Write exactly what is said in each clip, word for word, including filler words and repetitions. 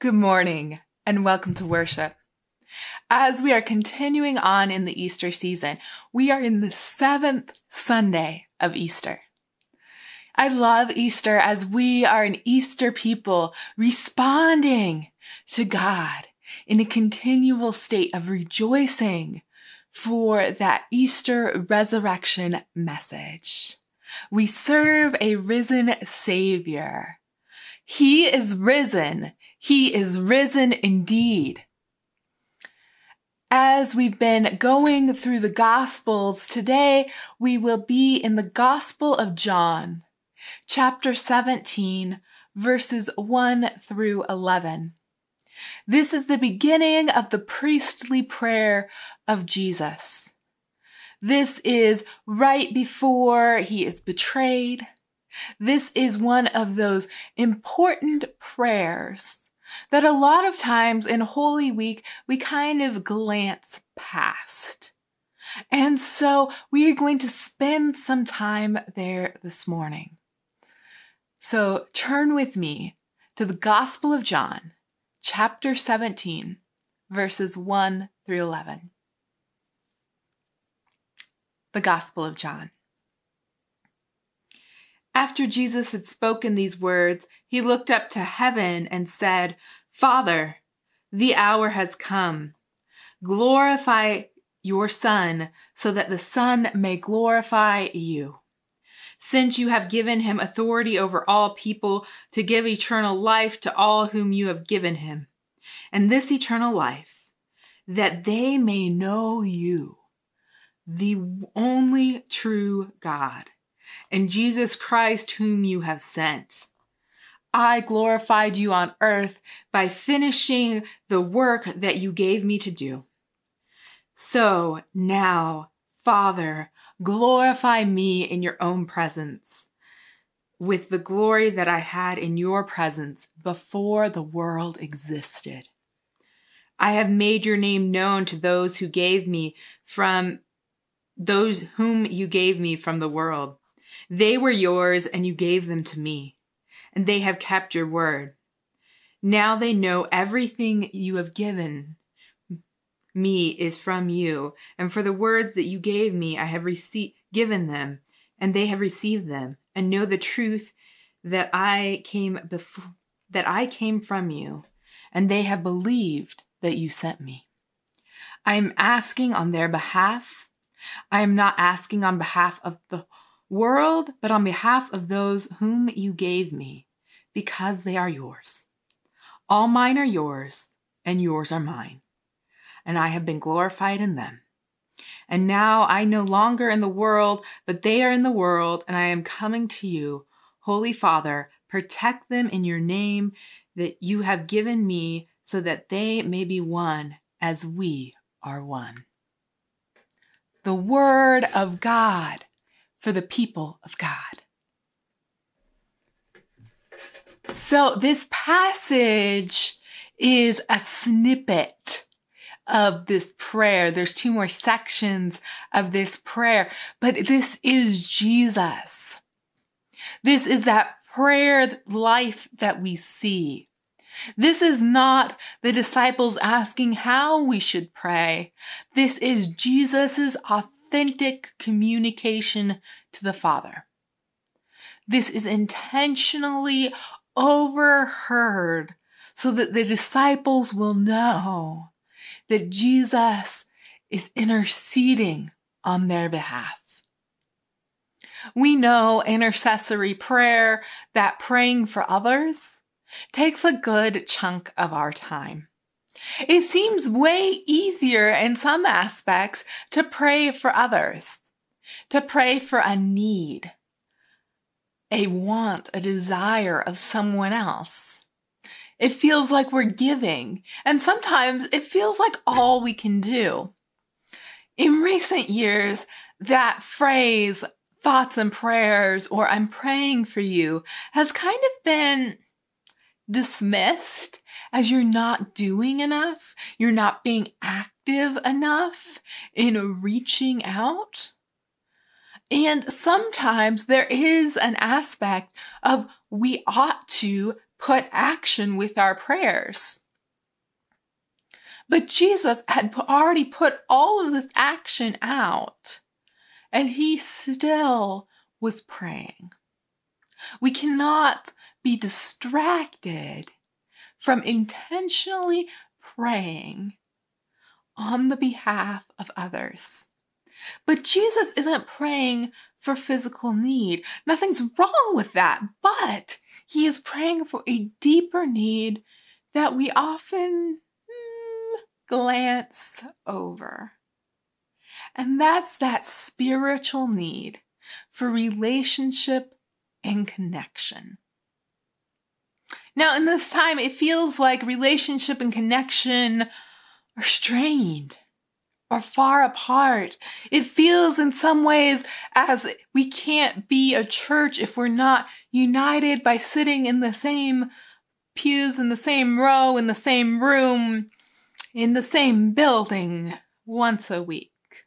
Good morning and welcome to worship. As we are continuing on in the Easter season, we are in the seventh Sunday of Easter. I love Easter as we are an Easter people responding to God in a continual state of rejoicing for that Easter resurrection message. We serve a risen Savior. He is risen. He is risen indeed. As we've been going through the Gospels, today we will be in the Gospel of John, chapter seventeen, verses one through eleven. This is the beginning of the priestly prayer of Jesus. This is right before he is betrayed. This is one of those important prayers that a lot of times in Holy Week, we kind of glance past. And so we are going to spend some time there this morning. So turn with me to the Gospel of John, chapter seventeen, verses one through eleven. The Gospel of John. After Jesus had spoken these words, he looked up to heaven and said, "Father, the hour has come. Glorify your Son, so that the Son may glorify you. Since you have given him authority over all people to give eternal life to all whom you have given him. And this eternal life, that they may know you, the only true God, and Jesus Christ whom you have sent. I glorified you on earth by finishing the work that you gave me to do. So now, Father, glorify me in your own presence, with the glory that I had in your presence before the world existed. I have made your name known to those who gave me from those whom you gave me from the world. They were yours, and you gave them to me, and they have kept your word. Now they know everything you have given me is from you, and for the words that you gave me I have received, given them, and they have received them, and know the truth that I came before, that I came from you, and they have believed that you sent me. I am asking on their behalf. I am not asking on behalf of the world, but on behalf of those whom you gave me, because they are yours. All mine are yours, and yours are mine, and I have been glorified in them. And now I no longer in the world, but they are in the world, and I am coming to you. Holy Father, protect them in your name that you have given me, so that they may be one as we are one." The word of God for the people of God. So this passage is a snippet of this prayer. There's two more sections of this prayer, but this is Jesus. This is that prayer life that we see. This is not the disciples asking how we should pray. This is Jesus's authentic communication to the Father. This is intentionally overheard so that the disciples will know that Jesus is interceding on their behalf. We know intercessory prayer, that praying for others, takes a good chunk of our time. It seems way easier in some aspects to pray for others, to pray for a need, a want, a desire of someone else. It feels like we're giving, and sometimes it feels like all we can do. In recent years, that phrase, thoughts and prayers, or I'm praying for you, has kind of been dismissed as you're not doing enough, you're not being active enough in reaching out. And sometimes there is an aspect of we ought to put action with our prayers. But Jesus had already put all of this action out, and he still was praying. We cannot be distracted from intentionally praying on the behalf of others. But Jesus isn't praying for physical need. Nothing's wrong with that, but he is praying for a deeper need that we often mm, glance over. And that's that spiritual need for relationship and connection. Now, in this time, it feels like relationship and connection are strained or far apart. It feels in some ways as we can't be a church if we're not united by sitting in the same pews, in the same row, in the same room, in the same building once a week.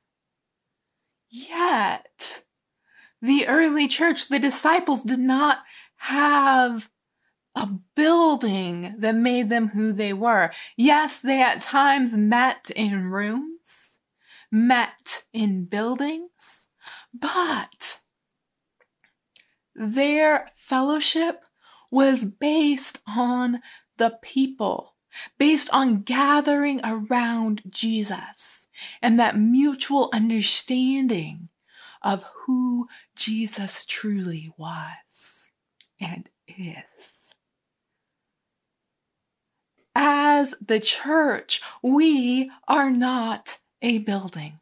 Yet, the early church, the disciples, did not have a building that made them who they were. Yes, they at times met in rooms, met in buildings, but their fellowship was based on the people, based on gathering around Jesus and that mutual understanding of who Jesus truly was and is. As the church, we are not a building.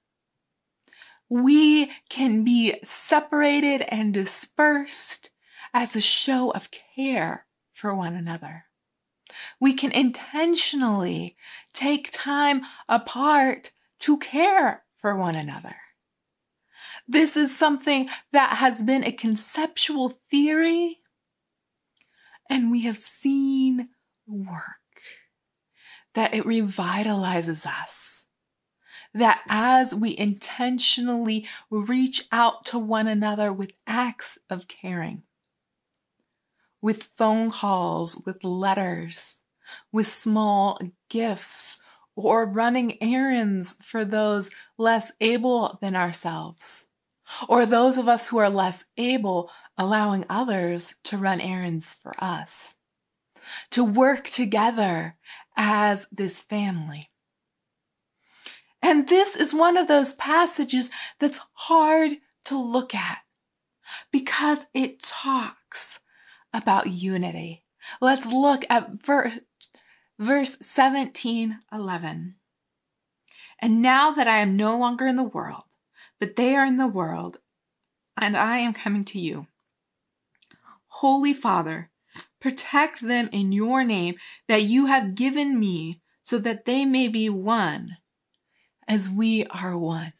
We can be separated and dispersed as a show of care for one another. We can intentionally take time apart to care for one another. This is something that has been a conceptual theory, and we have seen work. That it revitalizes us. That as we intentionally reach out to one another with acts of caring, with phone calls, with letters, with small gifts, or running errands for those less able than ourselves, or those of us who are less able, allowing others to run errands for us, to work together as this family. And this is one of those passages that's hard to look at because it talks about unity. Let's look at verse, verse seventeen eleven. And now that I am no longer in the world, but they are in the world, and I am coming to you. Holy Father, protect them in your name that you have given me so that they may be one as we are one.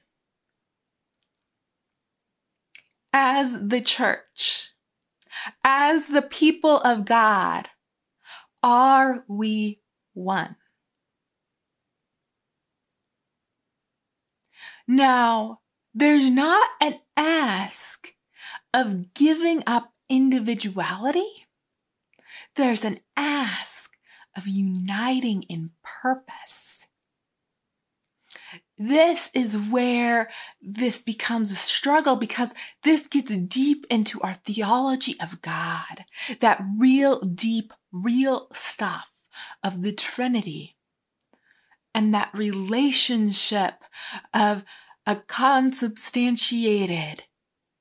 As the church, as the people of God, are we one? Now, there's not an ask of giving up individuality. There's an ask of uniting in purpose. This is where this becomes a struggle because this gets deep into our theology of God, that real deep, real stuff of the Trinity and that relationship of a consubstantiated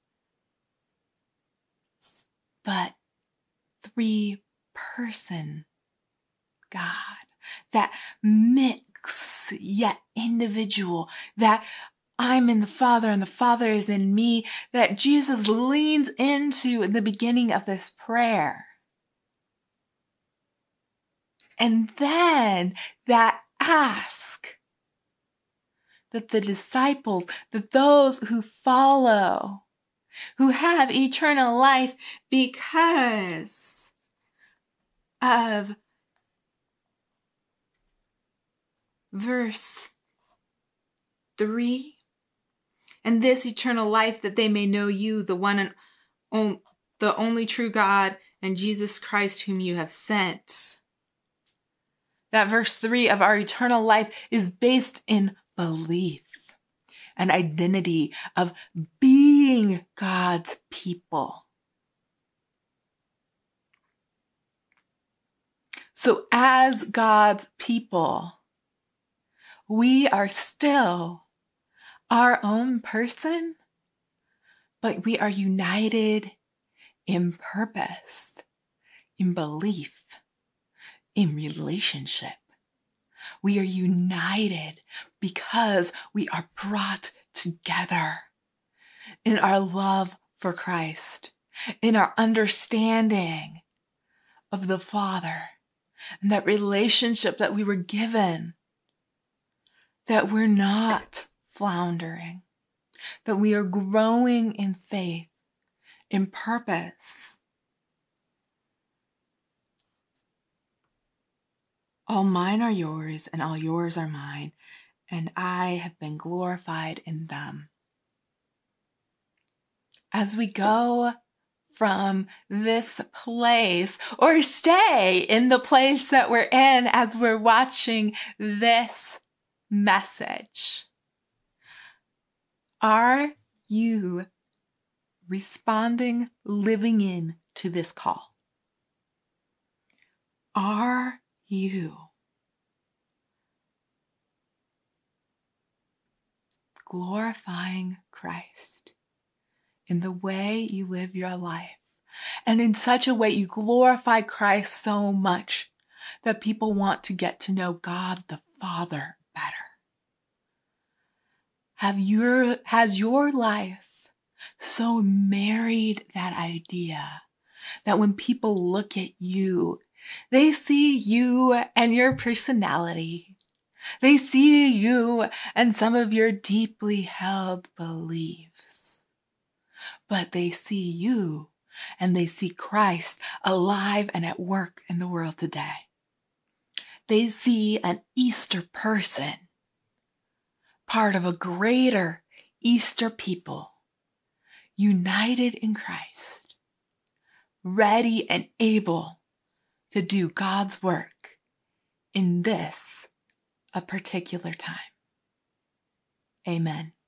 but three person God, that mix yet individual, that I'm in the Father and the Father is in me, that Jesus leans into in the beginning of this prayer. And then that ask that the disciples, that those who follow, who have eternal life because of verse three, and this eternal life that they may know you, the one and on, the only true God, and Jesus Christ whom you have sent. That verse three of our eternal life is based in belief, an identity of being God's people. So as God's people, we are still our own person, but we are united in purpose, in belief, in relationship. We are united because we are brought together in our love for Christ, in our understanding of the Father, and that relationship that we were given, that we're not floundering, that we are growing in faith, in purpose. All mine are yours, and all yours are mine, and I have been glorified in them. As we go from this place, or stay in the place that we're in as we're watching this message, are you responding, living in to this call? Are you glorifying Christ in the way you live your life? And in such a way you glorify Christ so much that people want to get to know God the Father better. Have your, has your life so married that idea that when people look at you, they see you and your personality. They see you and some of your deeply held beliefs. But they see you and they see Christ alive and at work in the world today. They see an Easter person, part of a greater Easter people, united in Christ, ready and able to do God's work in this a particular time. Amen.